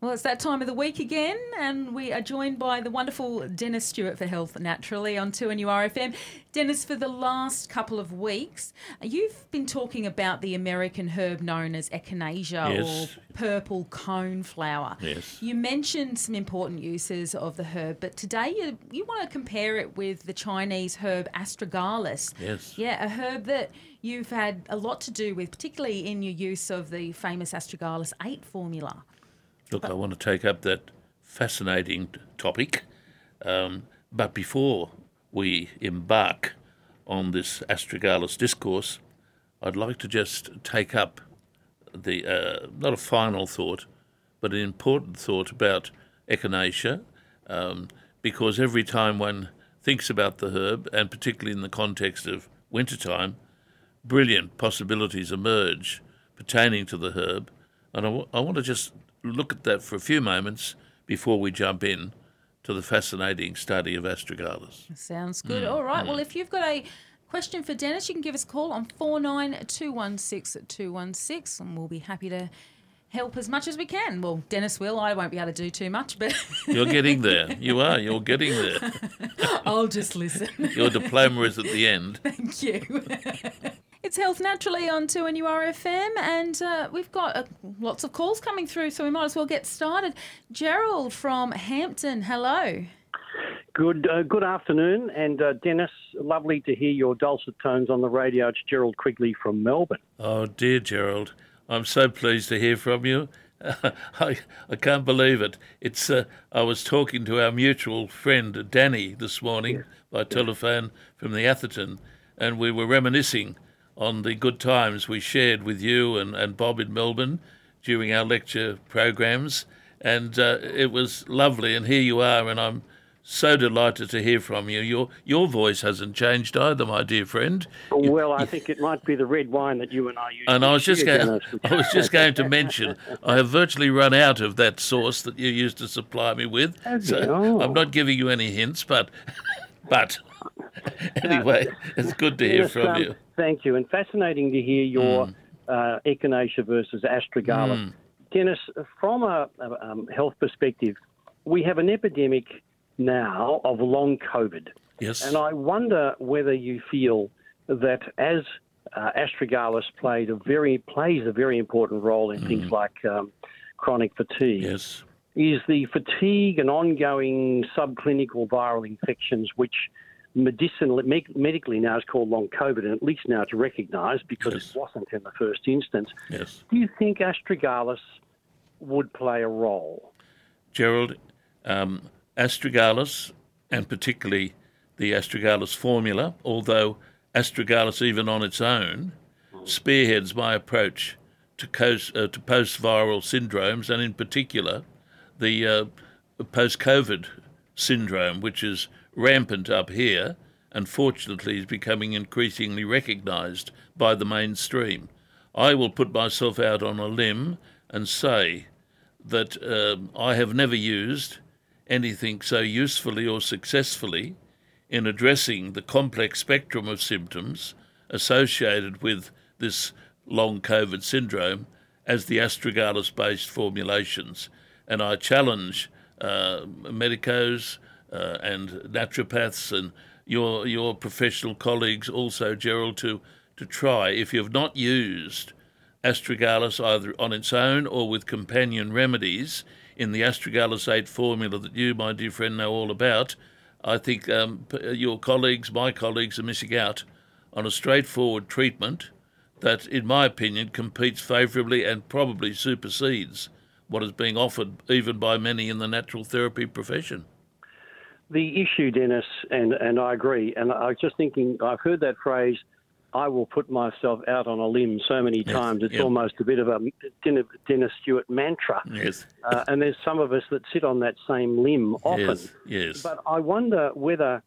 Well, it's that time of the week again, and we are joined by the wonderful Dennis Stewart for Health Naturally on 2NURFM. Dennis, for the last couple of weeks, you've been talking about the American herb known as echinacea Yes. or purple coneflower. Yes. You mentioned some important uses of the herb, but today you want to compare it with the Chinese herb astragalus. Yes. Yeah, a herb that you've had a lot to do with, particularly in your use of the famous astragalus 8 formula. Look, I want to take up that fascinating topic, but before we embark on this astragalus discourse, I'd like to just take up the not a final thought, but an important thought about echinacea, because every time one thinks about the herb, and particularly in the context of wintertime, brilliant possibilities emerge pertaining to the herb, and I want to just look at that for a few moments before we jump in to the fascinating study of astragalus. Sounds good. All right. Well, if you've got a question for Dennis, you can give us a call on 49216216, and we'll be happy to help as much as we can. Well, Dennis will. I won't be able to do too much, but You're getting there. You are. You're getting there. I'll just listen. Your diploma is at the end. Thank you. It's Health Naturally on 2NURFM, and we've got lots of calls coming through, so we might as well get started. Gerald from Hampton, hello. Good afternoon, and Dennis, lovely to hear your dulcet tones on the radio. It's Gerald Quigley from Melbourne. Oh, dear Gerald, I'm so pleased to hear from you. I can't believe it. It's I was talking to our mutual friend Danny this morning by telephone from the Atherton, and we were reminiscing on the good times we shared with you and Bob in Melbourne during our lecture programs, and it was lovely. And here you are, and I'm so delighted to hear from you. Your voice hasn't changed either, my dear friend. Well, I think it might be the red wine that you and I use. And I was just going to mention, I have virtually run out of that sauce that you used to supply me with. So I'm not giving you any hints, but anyway, it's good to hear from you. Thank you, and fascinating to hear your echinacea versus astragalus. Dennis, from a health perspective, we have an epidemic now of long COVID. Yes. And I wonder whether you feel that as astragalus plays a very important role in things like chronic fatigue. Yes. Is the fatigue and ongoing subclinical viral infections, which medically now is called long COVID, and at least now it's recognised because it wasn't in the first instance. Yes. Do you think astragalus would play a role? Gerald, astragalus, and particularly the astragalus formula, although astragalus even on its own spearheads my approach to post-viral syndromes, and in particular the post-COVID syndrome, which is rampant up here and fortunately is becoming increasingly recognised by the mainstream. I will put myself out on a limb and say that I have never used anything so usefully or successfully in addressing the complex spectrum of symptoms associated with this long COVID syndrome as the astragalus-based formulations. And I challenge medicos and naturopaths and your professional colleagues also, Gerald, to try, if you've not used astragalus either on its own or with companion remedies in the astragalus 8 formula that you, my dear friend, know all about, I think your colleagues, my colleagues, are missing out on a straightforward treatment that, in my opinion, competes favourably and probably supersedes what is being offered even by many in the natural therapy profession. The issue, Dennis, and I agree, and I was just thinking, I've heard that phrase, I will put myself out on a limb so many times. It's almost a bit of a Dennis Stewart mantra. Yes. And there's some of us that sit on that same limb often. Yes. But I wonder whether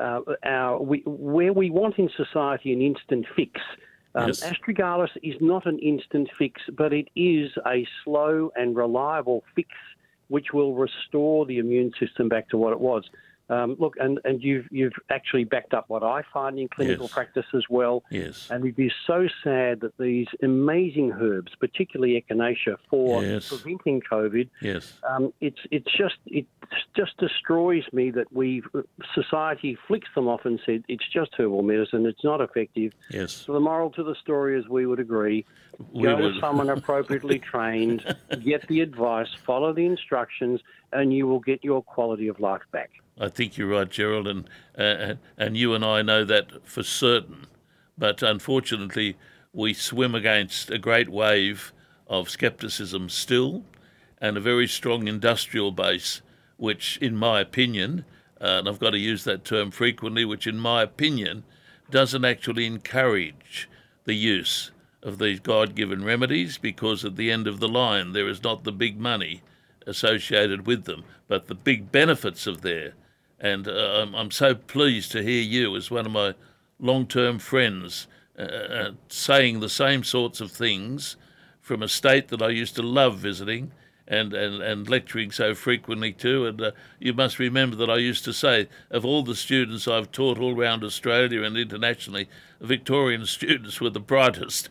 where we want in society an instant fix, astragalus is not an instant fix, but it is a slow and reliable fix which will restore the immune system back to what it was. Look, and you've actually backed up what I find in clinical practice as well. Yes. And it is so sad that these amazing herbs, particularly echinacea, for preventing COVID, it just destroys me that society flicks them off and said it's just herbal medicine, it's not effective. Yes. So the moral to the story is we would agree. Go to someone appropriately trained, get the advice, follow the instructions, and you will get your quality of life back. I think you're right, Gerald, and you and I know that for certain. But unfortunately, we swim against a great wave of scepticism still, and a very strong industrial base, which, in my opinion, and I've got to use that term frequently, which, in my opinion, doesn't actually encourage the use of these God-given remedies, because at the end of the line, there is not the big money associated with them, but the big benefits of there. And I'm so pleased to hear you, as one of my long-term friends, saying the same sorts of things from a state that I used to love visiting and lecturing so frequently to. And you must remember that I used to say, of all the students I've taught all around Australia and internationally, Victorian students were the brightest.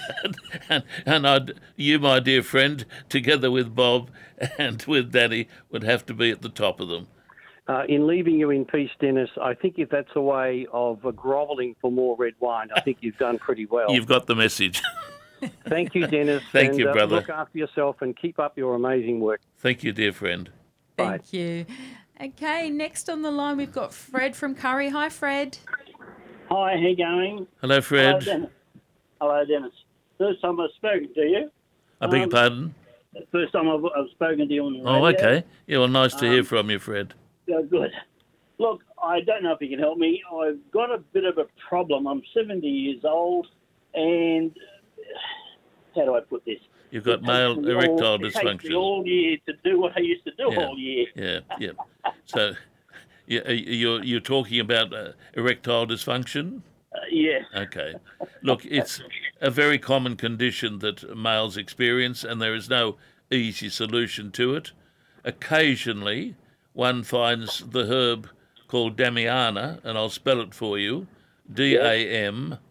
and you, my dear friend, together with Bob and with Danny, would have to be at the top of them. In leaving you in peace, Dennis, I think if that's a way of grovelling for more red wine, I think you've done pretty well. You've got the message. Thank you, Dennis. Thank you, brother. Look after yourself and keep up your amazing work. Thank you, dear friend. Bye. Thank you. Okay, next on the line we've got Fred from Curry. Hi, Fred. Hi, how you going? Hello, Fred. Hello, Dennis. First time I've spoken to you. I beg your pardon? First time I've spoken to you on the radio. Oh, okay. Yeah, well, nice to hear from you, Fred. Good. Look, I don't know if you can help me. I've got a bit of a problem. I'm 70 years old, and how do I put this? You've got male erectile dysfunction. It takes me all year to do what I used to do all year. Yeah. So you're talking about erectile dysfunction? Yeah. Okay. Look, it's a very common condition that males experience, and there is no easy solution to it. Occasionally, one finds the herb called Damiana, and I'll spell it for you, Damiana,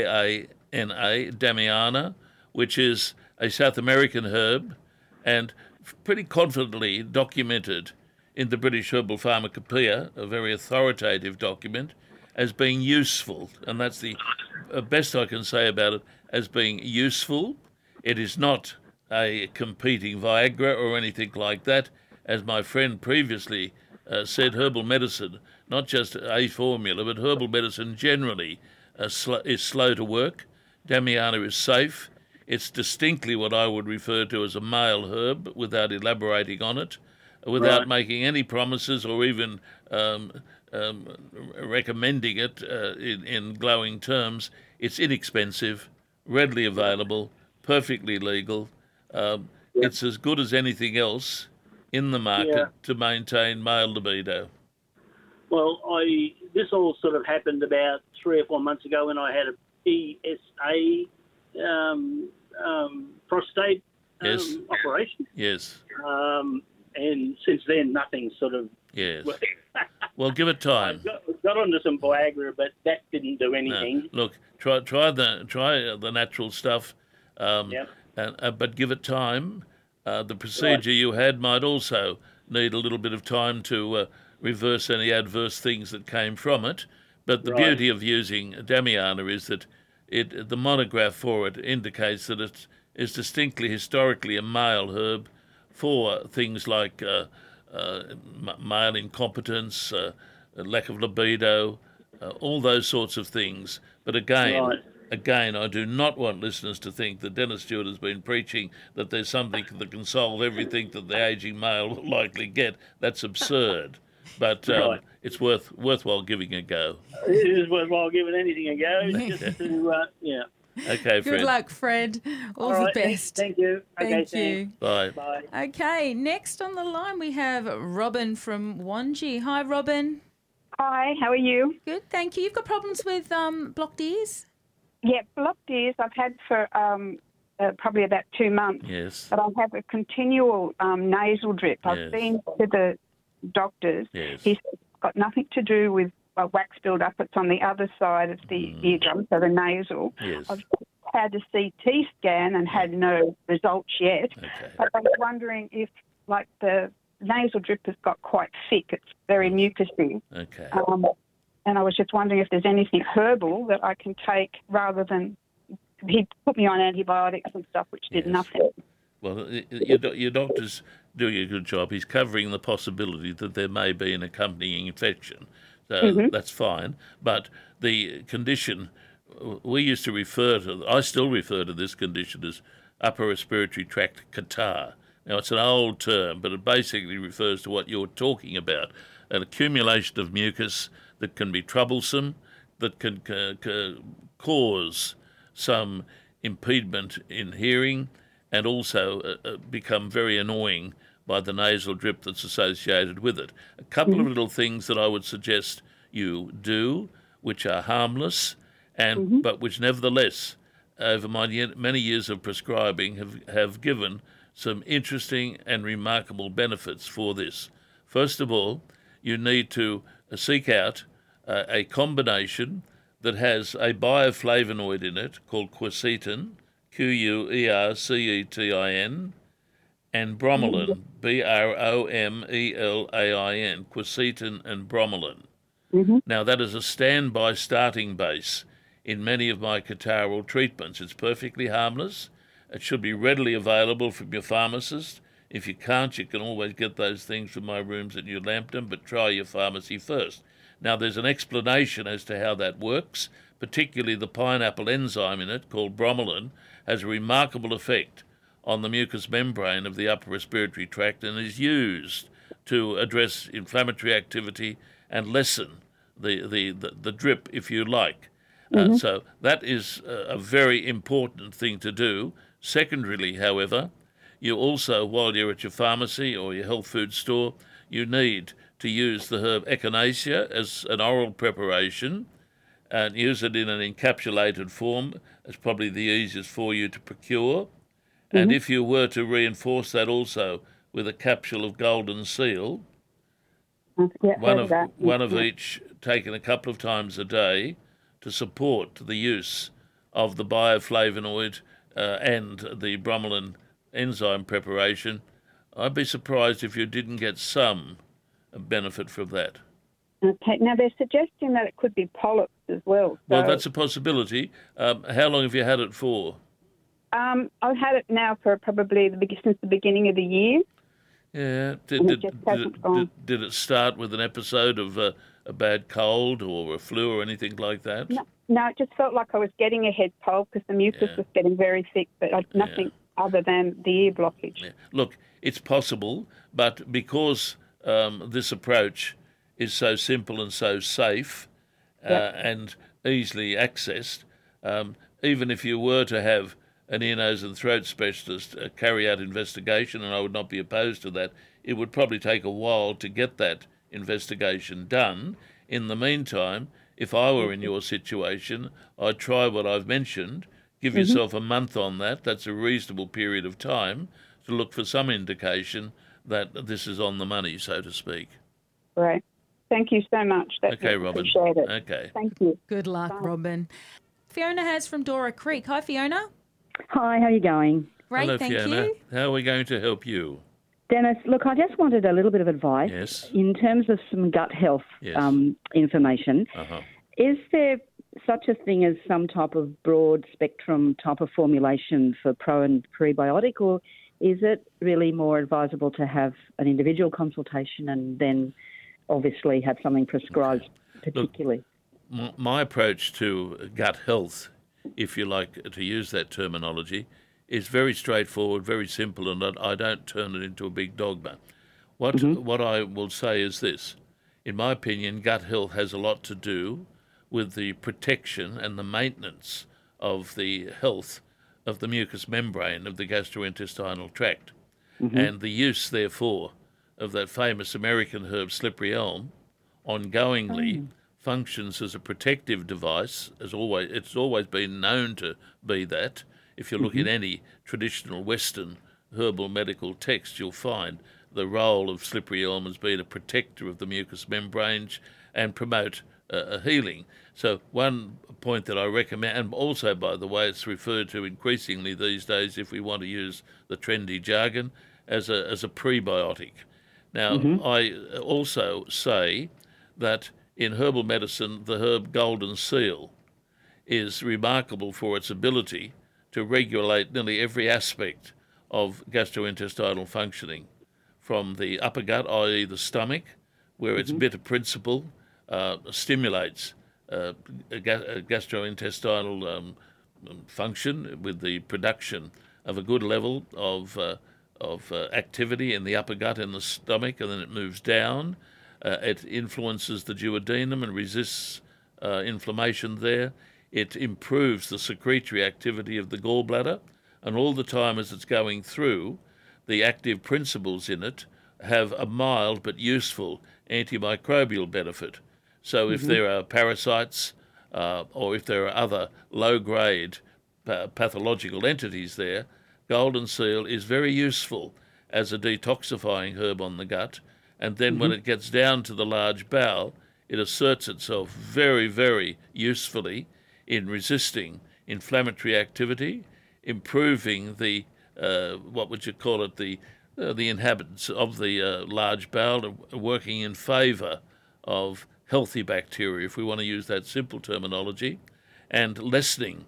Damiana, which is a South American herb and pretty confidently documented in the British Herbal Pharmacopoeia, a very authoritative document, as being useful. And that's the best I can say about it, as being useful. It is not a competing Viagra or anything like that. As my friend previously said, herbal medicine, not just a formula, but herbal medicine generally is slow to work. Damiana is safe. It's distinctly what I would refer to as a male herb, without elaborating on it, without making any promises or even recommending it in glowing terms. It's inexpensive, readily available, perfectly legal. It's as good as anything else in the market to maintain male libido. Well, this all sort of happened about 3 or 4 months ago when I had a PSA prostate operation. Yes. And since then, nothing sort of... Yes. Well, give it time. I got onto some Viagra, but that didn't do anything. No. Look, try the natural stuff, but give it time. The procedure you had might also need a little bit of time to reverse any adverse things that came from it. But the beauty of using Damiana is that the monograph for it indicates that it is distinctly historically a male herb for things like male incompetence, lack of libido, all those sorts of things. But again, I do not want listeners to think that Dennis Stewart has been preaching that there's something that can solve everything that the ageing male will likely get. That's absurd. But it's worthwhile giving a go. It is worthwhile giving anything a go. Just to, Okay, Fred. Good luck, Fred. All the best. Thank you. Thank you. Bye. Bye. Okay, next on the line we have Robin from Wangi. Hi, Robin. Hi, how are you? Good, thank you. You've got problems with blocked ears? Yeah, blocked ears I've had for probably about 2 months. Yes. But I have a continual nasal drip. I've been to the doctors. Yes. He's got nothing to do with wax build-up. It's on the other side of the eardrum, so the nasal. Yes. I've had a CT scan and had no results yet. Okay. But I was wondering if, like, the nasal drip has got quite thick. It's very mucousy. Okay. And I was just wondering if there's anything herbal that I can take rather than... He put me on antibiotics and stuff, which did nothing. Well, your doctor's doing a good job. He's covering the possibility that there may be an accompanying infection. So that's fine. But the condition, we used to refer to, I still refer to this condition as upper respiratory tract catarrh. Now, it's an old term, but it basically refers to what you're talking about, an accumulation of mucus that can be troublesome, that can cause some impediment in hearing, and also become very annoying by the nasal drip that's associated with it. A couple of little things that I would suggest you do, which are harmless, and but which nevertheless, over my many years of prescribing, have given some interesting and remarkable benefits for this. First of all, you need to seek out a combination that has a bioflavonoid in it called quercetin, Quercetin, and bromelain, Bromelain, quercetin and bromelain. Now, that is a standby starting base in many of my catarrhal treatments. It's perfectly harmless. It should be readily available from your pharmacist. If you can't, you can always get those things from my rooms at New Lambton, but try your pharmacy first. Now, there's an explanation as to how that works, particularly the pineapple enzyme in it, called bromelain, has a remarkable effect on the mucous membrane of the upper respiratory tract and is used to address inflammatory activity and lessen the drip, if you like. So that is a very important thing to do. Secondarily, however, you also, while you're at your pharmacy or your health food store, you need to use the herb echinacea as an oral preparation and use it in an encapsulated form. It's probably the easiest for you to procure. And if you were to reinforce that also with a capsule of golden seal, one of each taken a couple of times a day to support the use of the bioflavonoid and the bromelain enzyme preparation, I'd be surprised if you didn't get some benefit from that. Okay. Now, they're suggesting that it could be polyps as well. Well, that's a possibility. How long have you had it for? I've had it now for probably since the beginning of the year. Yeah. Did it start with an episode of a bad cold or a flu or anything like that? No, it just felt like I was getting a head cold because the mucus was getting very thick, but nothing other than the ear blockage. Yeah. Look, it's possible, but because this approach is so simple and so safe and easily accessed, even if you were to have an ear, nose and throat specialist carry out investigation, and I would not be opposed to that, it would probably take a while to get that investigation done. In the meantime, if I were in your situation, I'd try what I've mentioned, give yourself a month on that. That's a reasonable period of time to look for some indication that this is on the money, so to speak. Right. Thank you so much. Okay, Robin. Appreciate it. Okay. Thank you. Good luck, Bye. Robin. Fiona has from Dora Creek. Hi, Fiona. Hi, how are you going? Great, Hello, thank Fiona. you. How are we going to help you? Dennis, look, I just wanted a little bit of advice Yes. in terms of some gut health Yes. information. Is there such a thing as some type of broad spectrum type of formulation for pro and prebiotic, or is it really more advisable to have an individual consultation and then obviously have something prescribed particularly? Look, my approach to gut health, if you like to use that terminology, is very straightforward, very simple, and I don't turn it into a big dogma. What I will say is this. In my opinion, gut health has a lot to do with the protection and the maintenance of the health of the mucous membrane of the gastrointestinal tract. And the use, therefore, of that famous American herb slippery elm ongoingly functions as a protective device, as always. It's always been known to be that. If you look in any traditional Western herbal medical text, you'll find the role of slippery elm as being a protector of the mucous membranes and promote a healing. So one point that I recommend, and also, by the way, it's referred to increasingly these days, if we want to use the trendy jargon, as a prebiotic. Now, I also say that in herbal medicine, the herb golden seal is remarkable for its ability to regulate nearly every aspect of gastrointestinal functioning, from the upper gut, i.e. the stomach, where its bitter principle stimulates gastrointestinal function with the production of a good level of activity in the upper gut and the stomach, and then it moves down. It influences the duodenum and resists inflammation there. It improves the secretory activity of the gallbladder, and all the time as it's going through, the active principles in it have a mild but useful antimicrobial benefit. So if there are parasites or if there are other low-grade pathological entities there, golden seal is very useful as a detoxifying herb on the gut. And then when it gets down to the large bowel, it asserts itself very, very usefully in resisting inflammatory activity, improving the, what would you call it, the inhabitants of the large bowel, working in favour of healthy bacteria, if we want to use that simple terminology, and lessening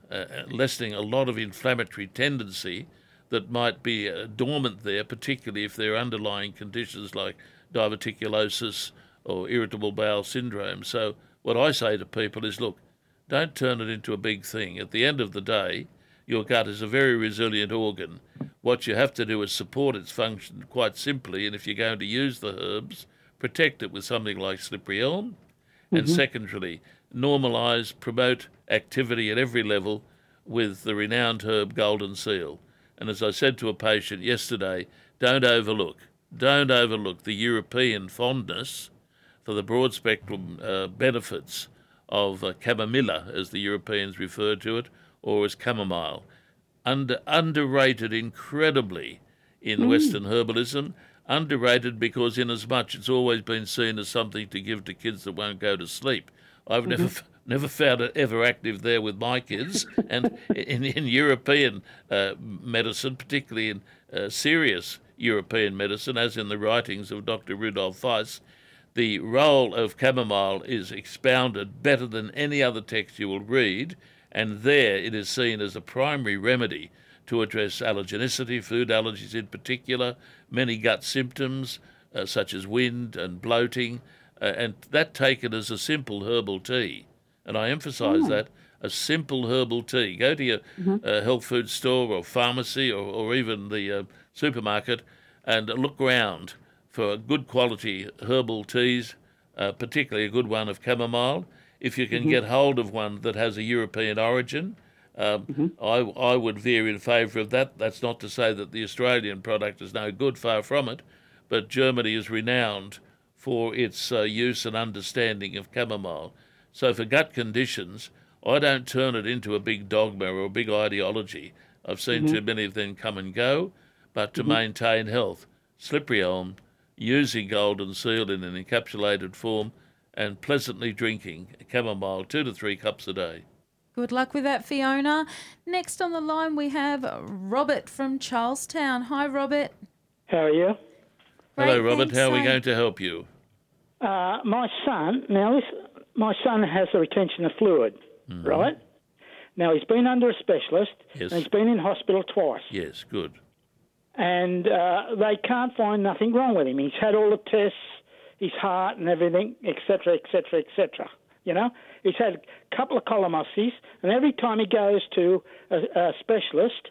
a lot of inflammatory tendency that might be dormant there, particularly if there are underlying conditions like diverticulosis or irritable bowel syndrome. So what I say to people is, look, don't turn it into a big thing. At the end of the day, your gut is a very resilient organ. What you have to do is support its function quite simply, and if you're going to use the herbs, protect it with something like slippery elm, and secondarily, normalise, promote activity at every level with the renowned herb golden seal. And as I said to a patient yesterday, don't overlook the European fondness for the broad spectrum benefits of chamomilla, as the Europeans refer to it, or as chamomile. Underrated incredibly in Western herbalism, underrated because inasmuch it's always been seen as something to give to kids that won't go to sleep. I've never found it ever active there with my kids. And in European medicine, particularly in serious European medicine, as in the writings of Dr. Rudolf Weiss, the role of chamomile is expounded better than any other text you will read, and there it is seen as a primary remedy to address allergenicity, food allergies in particular, many gut symptoms such as wind and bloating, and that taken as a simple herbal tea. And I emphasise that, a simple herbal tea. Go to your health food store or pharmacy or even the supermarket and look round for good quality herbal teas, particularly a good one of chamomile. If you can get hold of one that has a European origin, I would veer in favour of that. That's not to say that the Australian product is no good, far from it, but Germany is renowned for its use and understanding of chamomile. So for gut conditions, I don't turn it into a big dogma or a big ideology. I've seen too many of them come and go, but to maintain health, slippery elm, using golden seal in an encapsulated form, and pleasantly drinking chamomile 2 to 3 cups a day. Good luck with that, Fiona. Next on the line we have Robert from Charlestown. Hi, Robert. How are you? Hello, Robert. How are we going to help you? My son has a retention of fluid, right? Now, he's been under a specialist, and he's been in hospital twice. Yes, good. And they can't find nothing wrong with him. He's had all the tests, his heart and everything, etc., etc., etc. You know, he's had a couple of colonoscopies, and every time he goes to a specialist,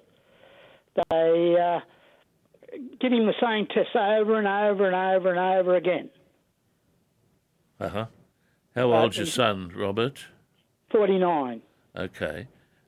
they give him the same tests over and over and over and over again. How old's your son, Robert? 49. Okay.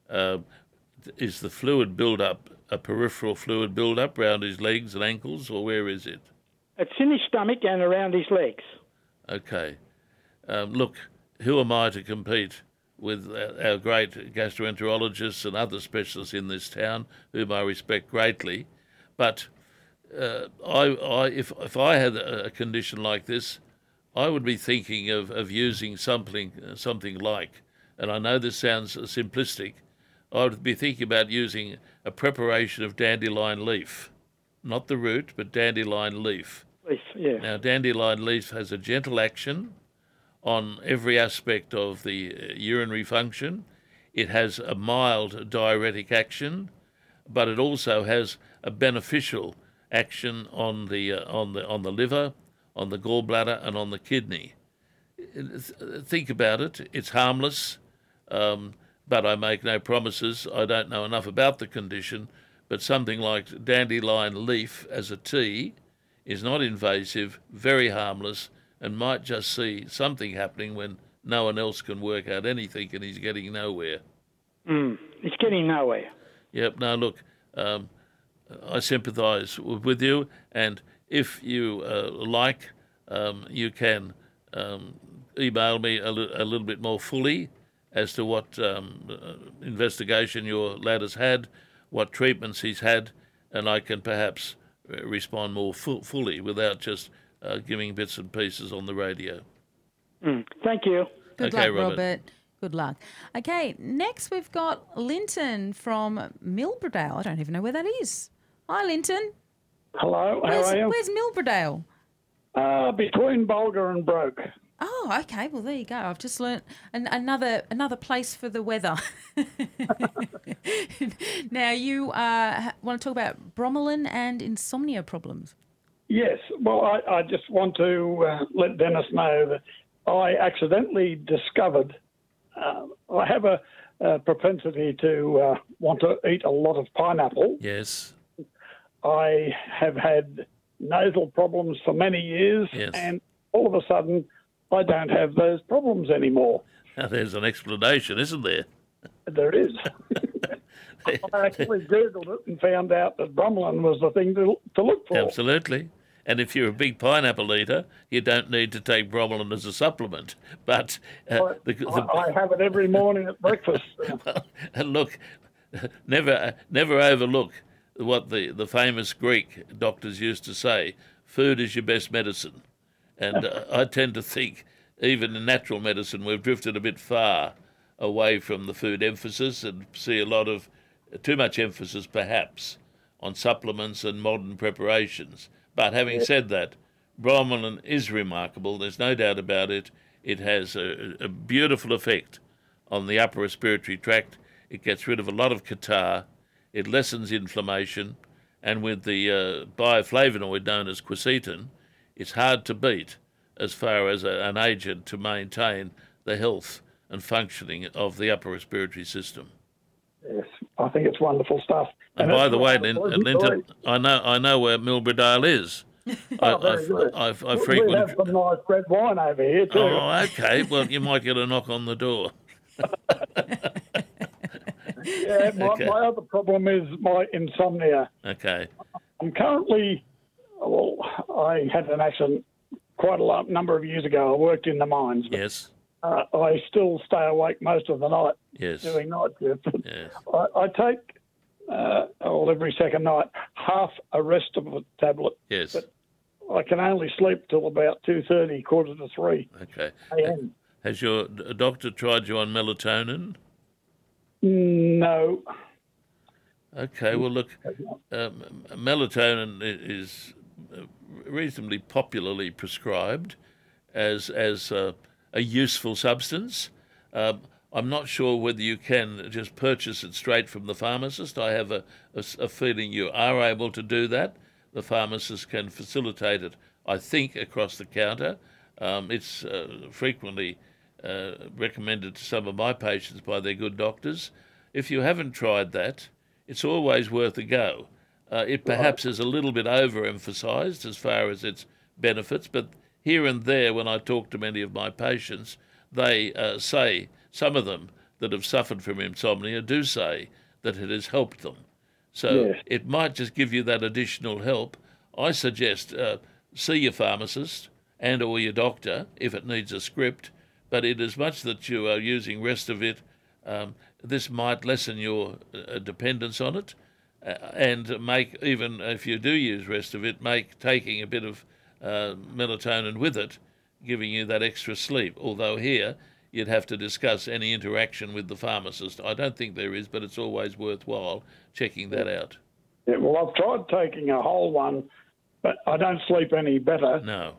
Is the fluid build-up a peripheral fluid build-up around his legs and ankles, or where is it? It's in his stomach and around his legs. Okay. Look, who am I to compete with our great gastroenterologists and other specialists in this town, whom I respect greatly? But if I had a condition like this, I would be thinking of using something like, and I know this sounds simplistic, I would be thinking about using a preparation of dandelion leaf, not the root, but dandelion leaf. Leaf, yeah. Now, dandelion leaf has a gentle action on every aspect of the urinary function. It has a mild diuretic action, but it also has a beneficial action on the liver, on the gallbladder, and on the kidney. Think about it. It's harmless, but I make no promises. I don't know enough about the condition, but something like dandelion leaf as a tea is not invasive, very harmless, and might just see something happening when no one else can work out anything and he's getting nowhere. He's getting nowhere. Yep. Now, look, I sympathise with you, and if you like, you can email me a little bit more fully as to what investigation your lad has had, what treatments he's had, and I can perhaps respond more fully without just giving bits and pieces on the radio. Thank you. Good luck, Robert. Good luck. Okay, next we've got Linton from Milbrodale. I don't even know where that is. Hi, Linton. Hello, how are you? Where's Milbrodale? Between Bulga and Broke. Oh, okay. Well, there you go. I've just learnt another place for the weather. Now, you want to talk about bromelain and insomnia problems? Yes. Well, I just want to let Dennis know that I accidentally discovered I have a propensity to want to eat a lot of pineapple. Yes. I have had nasal problems for many years, yes. And all of a sudden I don't have those problems anymore. Now, there's an explanation, isn't there? There is. I actually Googled it and found out that bromelain was the thing to look for. Absolutely. And if you're a big pineapple eater, you don't need to take bromelain as a supplement. But I have it every morning at breakfast. And look, never overlook what the famous Greek doctors used to say: food is your best medicine. And I tend to think, even in natural medicine, we've drifted a bit far away from the food emphasis and see a lot of too much emphasis, perhaps, on supplements and modern preparations. But having said that, bromelain is remarkable. There's no doubt about it. It has a beautiful effect on the upper respiratory tract. It gets rid of a lot of catarrh. It lessens inflammation. And with the bioflavonoid known as quercetin, it's hard to beat as far as an agent to maintain the health and functioning of the upper respiratory system. Yes, I think it's wonderful stuff. And by the way, Linton, I know where Milbrodale is. Very good. I We frequently have some nice red wine over here too. Oh, okay. Well, you might get a knock on the door. Yeah, my other problem is my insomnia. Okay. I'm currently, I had an accident quite a number of years ago. I worked in the mines. Yes. I still stay awake most of the night Yes. doing night shift. Yes. I take, every second night, half a Restablet tablet. Yes. But I can only sleep till about 2:30, 2:45 Okay. a.m. Has your doctor tried you on melatonin? No. Okay. Well, look, melatonin is reasonably popularly prescribed as a useful substance. I'm not sure whether you can just purchase it straight from the pharmacist. I have a feeling you are able to do that. The pharmacist can facilitate it, I think, across the counter. It's frequently recommended to some of my patients by their good doctors. If you haven't tried that, it's always worth a go. It perhaps is a little bit overemphasized as far as its benefits, but here and there, when I talk to many of my patients, they say, some of them that have suffered from insomnia do say that it has helped them. So Yes. it might just give you that additional help. I suggest see your pharmacist and or your doctor if it needs a script, but inasmuch that you are using rest of it, this might lessen your dependence on it. and make, even if you do use Restavit, make taking a bit of melatonin with it, giving you that extra sleep. Although here you'd have to discuss any interaction with the pharmacist. I don't think there is, but it's always worthwhile checking that out. Yeah, well, I've tried taking a whole one, but I don't sleep any better. No.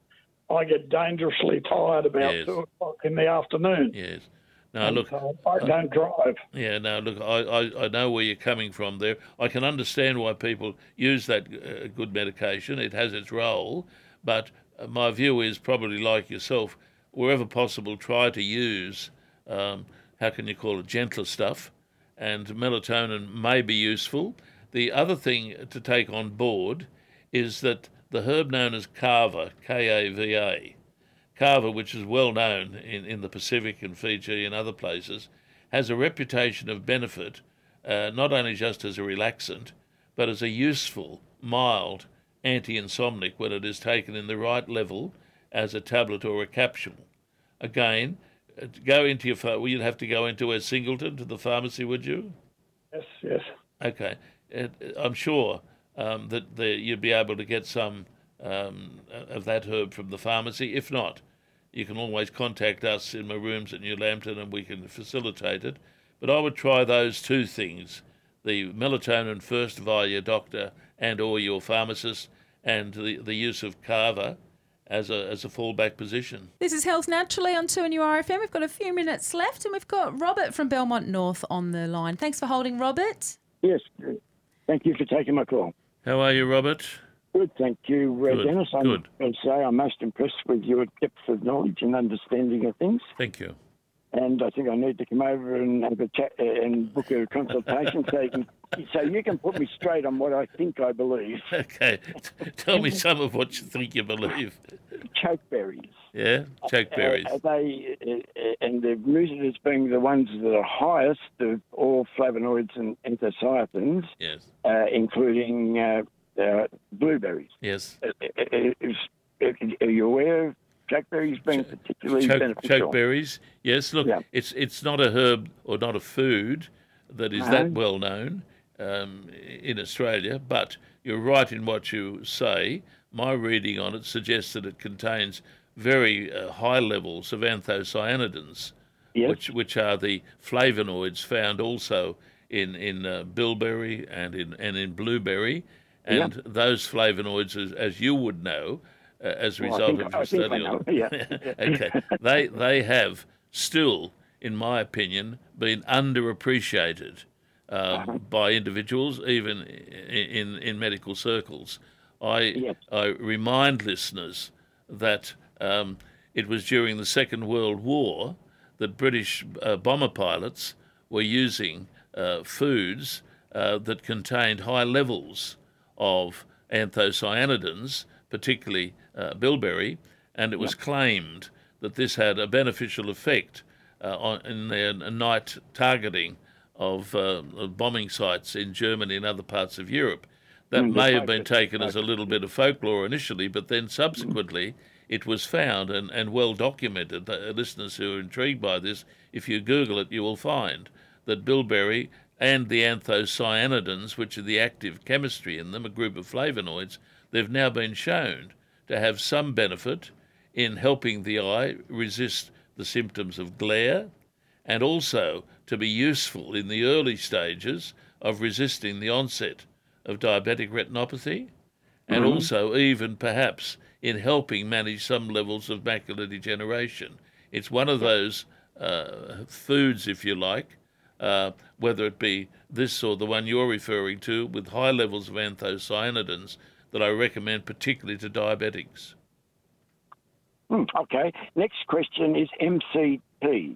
I get dangerously tired about 2 o'clock in the afternoon. Yes. No, look, I don't drive. Yeah, no, look, I know where you're coming from there. I can understand why people use that good medication. It has its role, but my view is probably like yourself, wherever possible, try to use, how can you call it, gentler stuff, and melatonin may be useful. The other thing to take on board is that the herb known as kava, K-A-V-A, kava, which is well known in the Pacific and Fiji and other places, has a reputation of benefit, not only just as a relaxant, but as a useful, mild anti-insomnic when it is taken in the right level as a tablet or a capsule. Again, go into your... Well, you'd have to go into a Singleton, to the pharmacy, would you? Yes. Okay. I'm sure that you'd be able to get some of that herb from the pharmacy. If not, you can always contact us in my rooms at New Lambton and we can facilitate it. But I would try those two things, the melatonin first via your doctor and or your pharmacist, and the use of kava as a fallback position. This is Health Naturally on 2NURFM. We've got a few minutes left and we've got Robert from Belmont North on the line. Thanks for holding, Robert. Yes, thank you for taking my call. How are you, Robert? Good, thank you, Dennis. Good. I'd say I'm most impressed with your depth of knowledge and understanding of things. Thank you. And I think I need to come over and have a chat and book a consultation so you can put me straight on what I think I believe. Okay. Tell me some of what you think you believe. Chokeberries. Yeah, chokeberries. And they're mooted as being the ones that are highest of all flavonoids and anthocyanins, yes, including blueberries. Yes. Are you aware of chokeberries being particularly beneficial? Chokeberries, yes. Look, yeah. It's not a herb or not a food that is that well known in Australia, but you're right in what you say. My reading on it suggests that it contains very high levels of anthocyanidins, yes, which are the flavonoids found also in bilberry and in blueberry, and those flavonoids, as you would know, as a result of your study on them. Okay. They have still, in my opinion, been underappreciated by individuals, even in medical circles. I remind listeners that it was during the Second World War that British bomber pilots were using foods that contained high levels of anthocyanidins, particularly bilberry, and it was claimed that this had a beneficial effect in their night targeting of bombing sites in Germany and other parts of Europe. That may have been taken as a little bit of folklore initially, but then subsequently it was found and well documented. Listeners who are intrigued by this, if you Google it, you will find that bilberry and the anthocyanidins, which are the active chemistry in them, a group of flavonoids, they've now been shown to have some benefit in helping the eye resist the symptoms of glare, and also to be useful in the early stages of resisting the onset of diabetic retinopathy, and also even perhaps in helping manage some levels of macular degeneration. It's one of those foods, if you like, whether it be this or the one you're referring to, with high levels of anthocyanidins, that I recommend particularly to diabetics. Okay. Next question is MCT.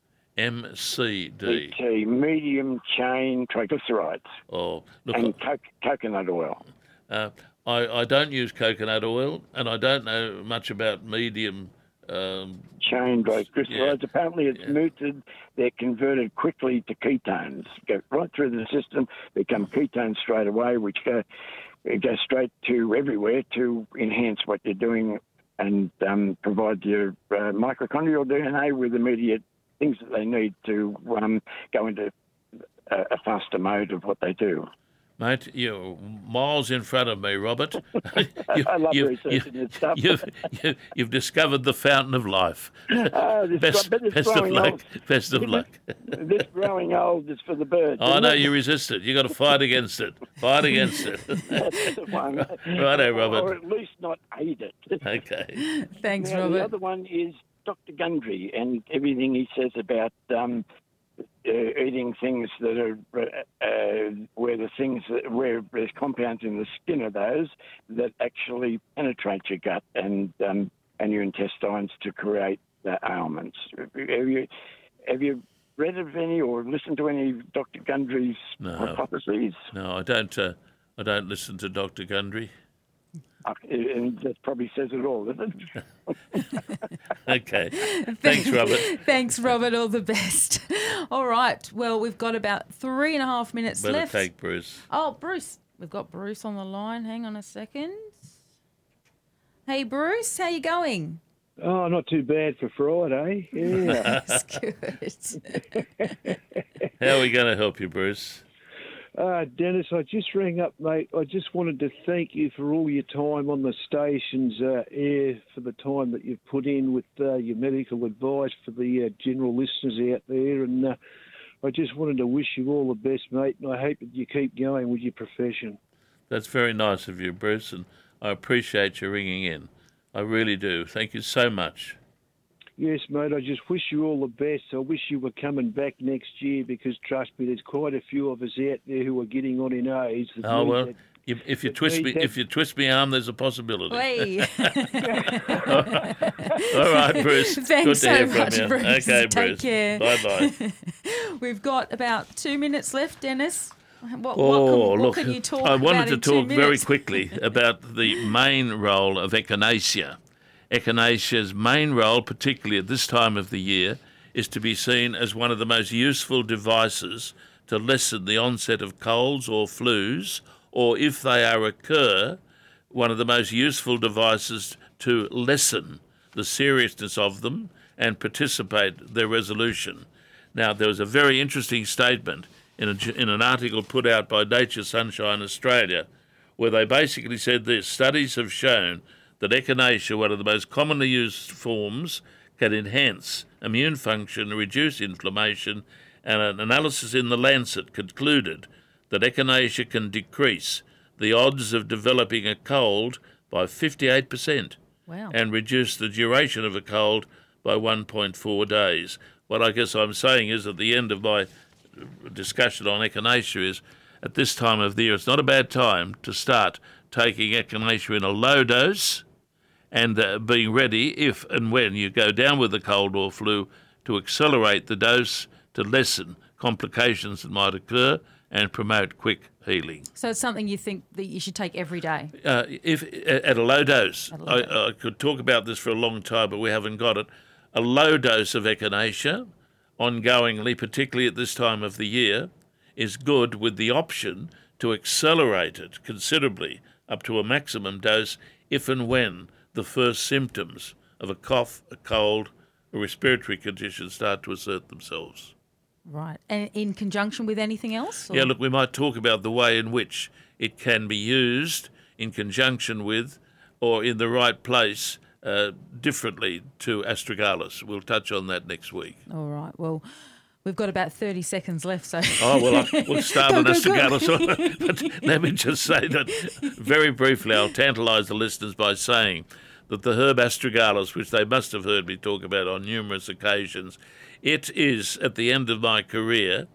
MCD. Medium chain triglycerides. Oh, look, and coconut oil. I don't use coconut oil, and I don't know much about medium chain triglycerides. Yeah. Apparently it's mooted. They're converted quickly to ketones. Go right through the system, become ketones straight away, which go straight to everywhere to enhance what you're doing and provide your mitochondrial DNA with immediate things that they need to go into a faster mode of what they do. Mate, you're miles in front of me, Robert. I love researching this stuff. You've discovered the fountain of life. Best of luck. Best of luck. This growing old is for the birds. Oh, no, you resist it. You've got to fight against it. Fight against it. That's the one. Righto, Robert. Or at least not aid it. Okay. Thanks, now, Robert. The other one is Dr. Gundry and everything he says about eating things that are where there's compounds in the skin of those that actually penetrate your gut and your intestines to create ailments. Have you read of any or listened to any of Dr. Gundry's hypotheses? No, I don't. I don't listen to Dr. Gundry. And that probably says it all, doesn't it? Okay. Thanks, Robert. Thanks, Robert. All the best. All right. Well, we've got about 3.5 minutes left. Better take Bruce. Oh, Bruce. We've got Bruce on the line. Hang on a second. Hey, Bruce. How you going? Oh, not too bad for Friday. Yeah. That's good. How are we going to help you, Bruce? Dennis, I just rang up, mate. I just wanted to thank you for all your time on the station's air, for the time that you've put in with your medical advice for the general listeners out there. And I just wanted to wish you all the best, mate, and I hope that you keep going with your profession. That's very nice of you, Bruce, and I appreciate you ringing in. I really do. Thank you so much. Yes, mate, I just wish you all the best. I wish you were coming back next year because, trust me, there's quite a few of us out there who are getting on in age. Oh, well, if you twist me arm, there's a possibility. Hey. All right, Bruce. Thanks Good to hear so much, from you. Bruce. Okay, Take Bruce. care. Bye-bye. We've got about 2 minutes left, Dennis. What can you talk about? I wanted to talk very minutes? quickly about the main role of echinacea. Echinacea's main role, particularly at this time of the year, is to be seen as one of the most useful devices to lessen the onset of colds or flus, or if they occur, one of the most useful devices to lessen the seriousness of them and participate their resolution. Now, there was a very interesting statement in an article put out by Nature Sunshine Australia, where they basically said that studies have shown that echinacea, one of the most commonly used forms, can enhance immune function, reduce inflammation, and an analysis in The Lancet concluded that echinacea can decrease the odds of developing a cold by 58%. Wow. And reduce the duration of a cold by 1.4 days. What I guess I'm saying is at the end of my discussion on echinacea is at this time of the year, it's not a bad time to start taking echinacea in a low dose and being ready if and when you go down with the cold or flu to accelerate the dose to lessen complications that might occur and promote quick healing. So it's something you think that you should take every day? If at a low dose. I could talk about this for a long time, but we haven't got it. A low dose of echinacea, ongoingly, particularly at this time of the year, is good with the option to accelerate it considerably up to a maximum dose if and when the first symptoms of a cough, a cold, a respiratory condition start to assert themselves. Right. And in conjunction with anything else? Or? Yeah, look, we might talk about the way in which it can be used in conjunction with or in the right place differently to astragalus. We'll touch on that next week. All right. Well, we've got about 30 seconds left, so... Oh, well, we'll start on astragalus. But let me just say that very briefly, I'll tantalise the listeners by saying that the herb astragalus, which they must have heard me talk about on numerous occasions, it is, at the end of my career,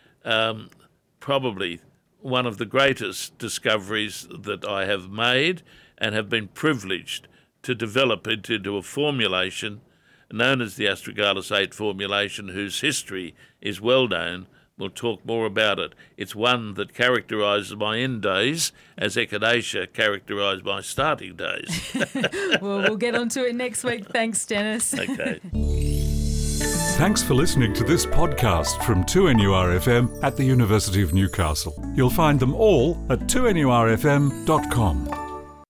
probably one of the greatest discoveries that I have made and have been privileged to develop it into a formulation known as the Astragalus 8 formulation, whose history is well known. We'll talk more about it. It's one that characterises my end days as echinacea characterised my starting days. Well, we'll get onto it next week. Thanks, Dennis. Okay. Thanks for listening to this podcast from 2NURFM at the University of Newcastle. You'll find them all at 2NURFM.com.